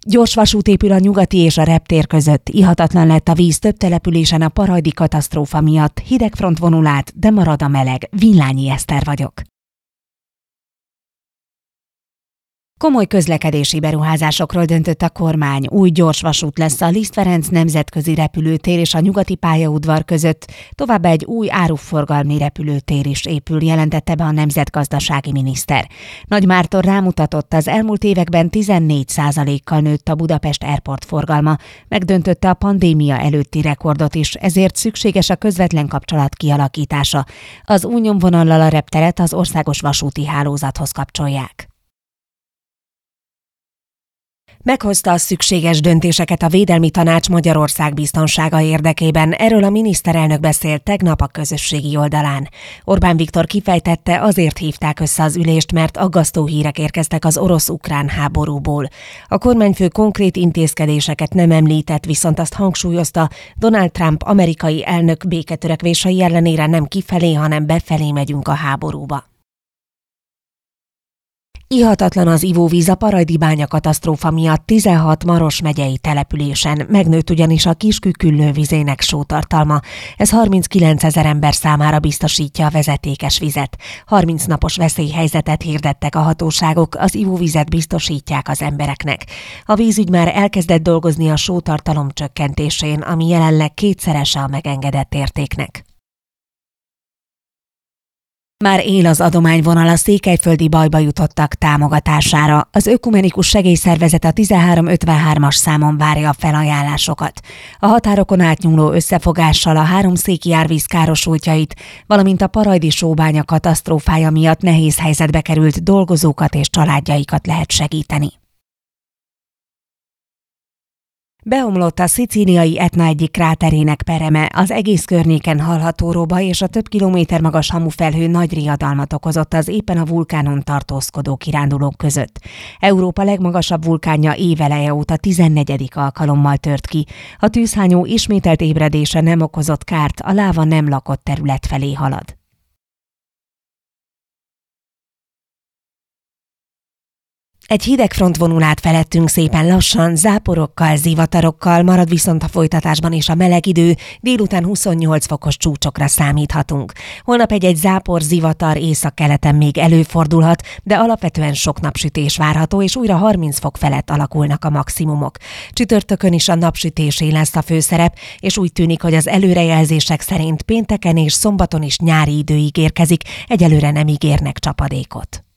Gyors vasút épül a Nyugati és a reptér között. Ihatatlan lett a víz több településen a parajdi katasztrófa miatt. Hidegfront vonul át, de marad a meleg. Villányi Eszter vagyok. Komoly közlekedési beruházásokról döntött a kormány. Új gyorsvasút lesz a Liszt Ferenc nemzetközi repülőtér és a Nyugati pályaudvar között, továbbá egy új áruforgalmi repülőtér is épül, jelentette be a nemzetgazdasági miniszter. Nagy Márton rámutatott, az elmúlt években 14%-kal nőtt a Budapest Airport forgalma, megdöntötte a pandémia előtti rekordot is, ezért szükséges a közvetlen kapcsolat kialakítása. Az új nyomvonallal a repteret az országos vasúti hálózathoz kapcsolják. Meghozta a szükséges döntéseket a Védelmi Tanács Magyarország biztonsága érdekében. Erről a miniszterelnök beszélt tegnap a közösségi oldalán. Orbán Viktor kifejtette, azért hívták össze az ülést, mert aggasztó hírek érkeztek az orosz-ukrán háborúból. A kormányfő konkrét intézkedéseket nem említett, viszont azt hangsúlyozta, Donald Trump amerikai elnök béketörekvései ellenére nem kifelé, hanem befelé megyünk a háborúba. Ihatatlan az ivóvíz a Parajdi bánya katasztrófa miatt 16 Maros megyei településen. Megnőtt ugyanis a Kisküküllő vizének sótartalma. Ez 39 000 ember számára biztosítja a vezetékes vizet. 30 napos veszélyhelyzetet hirdettek a hatóságok, az ivóvizet biztosítják az embereknek. A vízügy már elkezdett dolgozni a sótartalom csökkentésén, ami jelenleg kétszerese a megengedett értéknek. Már él az adományvonal a székelyföldi bajba jutottak támogatására. Az Ökumenikus Segélyszervezet a 1353-as számon várja a felajánlásokat. A határokon átnyúló összefogással a háromszéki árvíz károsultjait, valamint a parajdi sóbánya katasztrófája miatt nehéz helyzetbe került dolgozókat és családjaikat lehet segíteni. Beomlott a szicíliai Etna egyik kráterének pereme, az egész környéken hallható roba és a több kilométer magas hamufelhő nagy riadalmat okozott az éppen a vulkánon tartózkodó kirándulók között. Európa legmagasabb vulkánja éveleje óta 14. alkalommal tört ki. A tűzhányó ismételt ébredése nem okozott kárt, a láva nem lakott terület felé halad. Egy hidegfront vonul át felettünk szépen lassan, záporokkal, zivatarokkal, marad viszont a folytatásban is a meleg idő, délután 28 fokos csúcsokra számíthatunk. Holnap egy zápor, zivatar északkeleten még előfordulhat, de alapvetően sok napsütés várható, és újra 30 fok felett alakulnak a maximumok. Csütörtökön is a napsütésé lesz a főszerep, és úgy tűnik, hogy az előrejelzések szerint pénteken és szombaton is nyári idő ígérkezik, egyelőre nem ígérnek csapadékot.